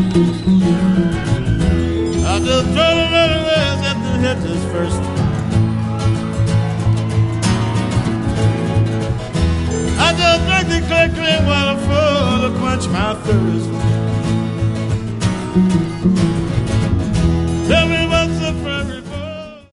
I just throw the little words at the hedges first. I just drink the clear, clear water full to quench my thirst.